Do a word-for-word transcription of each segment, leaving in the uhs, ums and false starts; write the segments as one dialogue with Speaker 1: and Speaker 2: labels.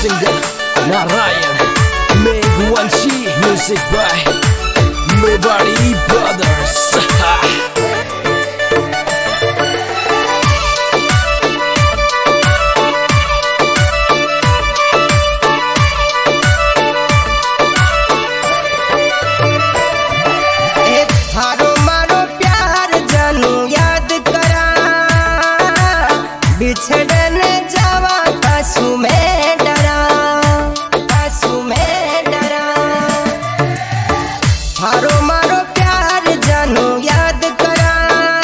Speaker 1: singer Narayan Megwanshi, music by Mewari Brothers.
Speaker 2: बिछड़न जावा आंसू में डरा, आंसू में डरा। हारो मारो प्यार जानू याद करा,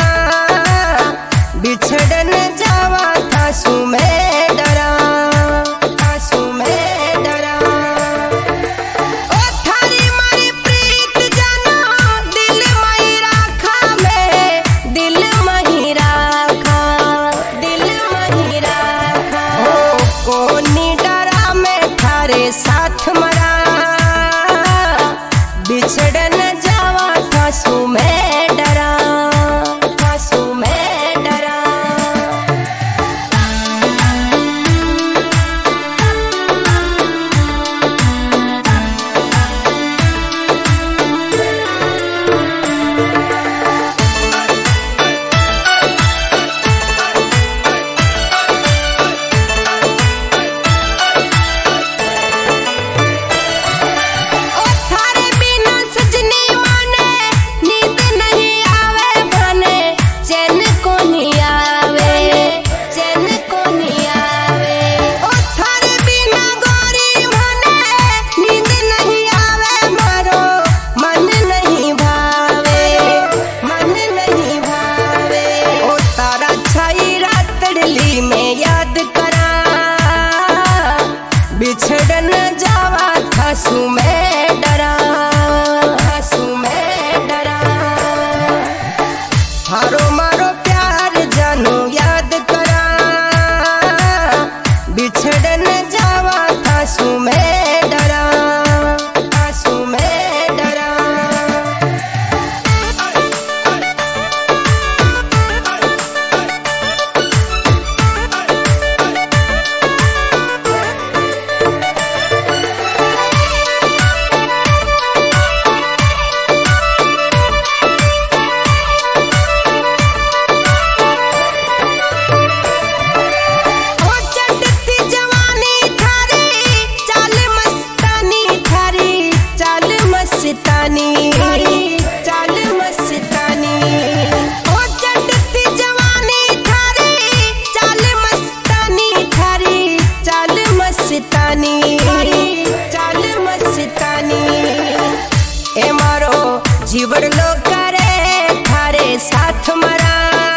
Speaker 2: बिछड़न जावा आंसू में डरा, आंसू में डरा। ओ थारी मारी प्रीत जानो दिल मही राखा में, दिल मही राखा, दिल कोनी डरा में थारे साथ मरा, बिछड़न जावा आंसू में डरा, आंसू में डरा। बिछड़न जावा आंसू में डरा, आंसू में डरा। हारो मारो प्यार जानू याद करा, बिछड़न जावा आंसू में डरा, आंसू में डरा। मस्तानी चाल मस्तानी ओ चढ़ती जवानी थारी, चाल मस्तानी थारी, चाल मस्तानी, चाल मस्तानी। ए मारो जीवन लो करे थारे साथ मरा,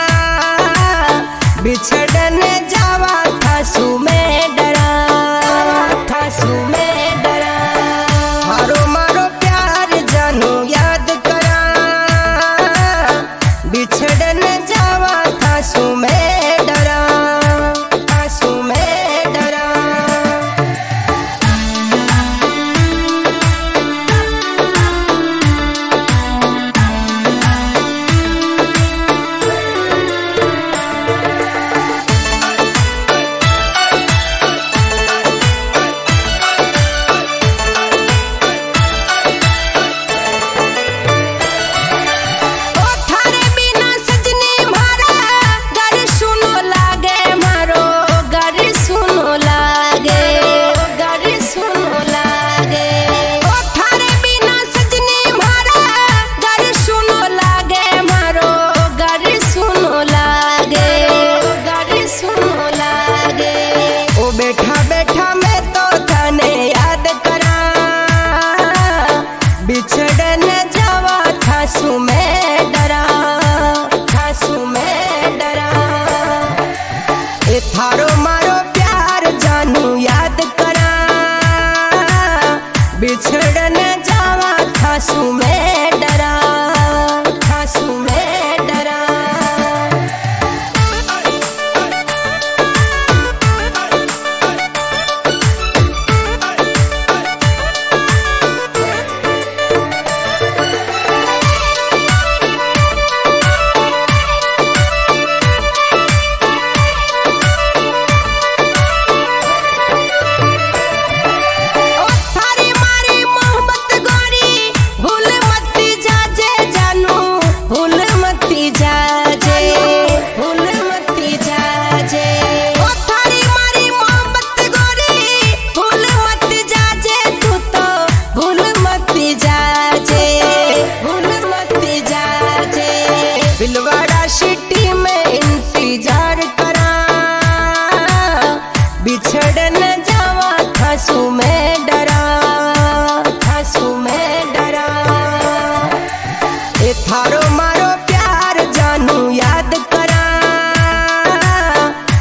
Speaker 2: बिछड़न जावा आंसू में डरा, आंसू में डरा। हारो मारो जानू याद करा, बिछड़न जावा आंसू में डरा, आंसू में डरा।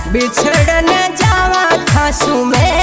Speaker 2: बिछड़ न जावा खासू में